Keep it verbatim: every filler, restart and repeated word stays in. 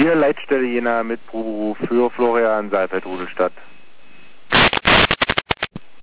Hier Leitstelle Jena mit Pro für Florian Saalfeld-Rudelstadt.